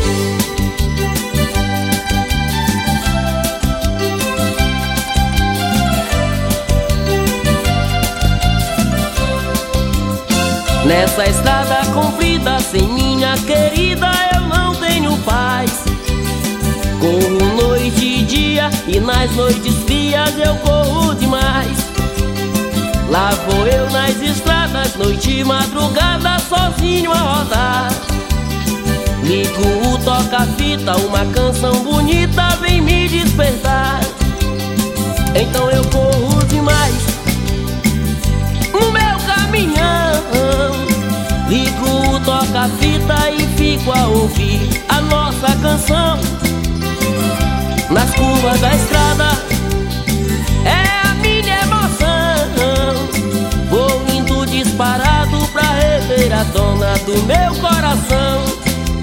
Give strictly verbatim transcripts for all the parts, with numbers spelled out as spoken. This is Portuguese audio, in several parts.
Nessa estrada comprida, sem minha querida, eu não tenho paz. Corro noite e dia, e nas noites frias eu corro demais. Lá vou eu nas estradas, noite e madrugada, sozinho a rodar. Ligo o toca-fita, uma canção bonita vem me despertar. Então eu corro demais no meu caminhão. Ligo o toca-fita e fico a ouvir a nossa canção. Nas curvas da estrada é a minha emoção. Vou indo disparado pra rever a dona do meu coração.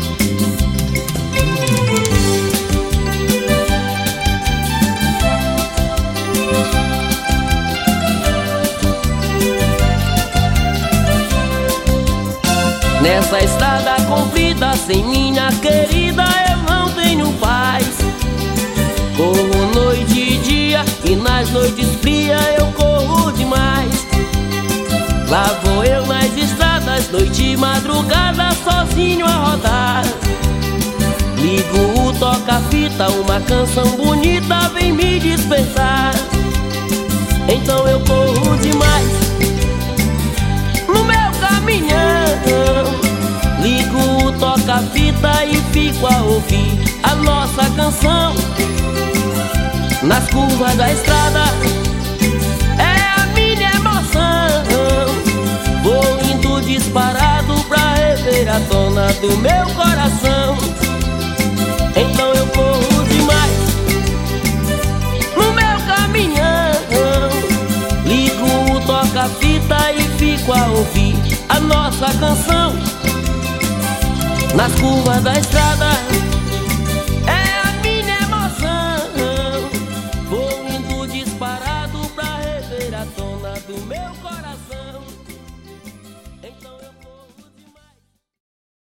Nessa estrada comprida, sem minha querida, eu não tenho paz. Corro noite e dia, e nas noites frias eu corro demais. Lá vou eu nas estradas, noite e madrugada, sozinho a rodar. Ligo o toca-fita, uma canção bonita vem me despertar. Então eu corro demais no meu caminhão. Ligo o toca-fita e fico a ouvir a nossa canção. Nas curvas da estrada é a minha emoção. Vou indo disparado pra rever a dona do meu coração. Então eu corro demais no meu caminhão. Ligo o toca-fita e fico a ouvir a nossa canção. Nas curvas da estrada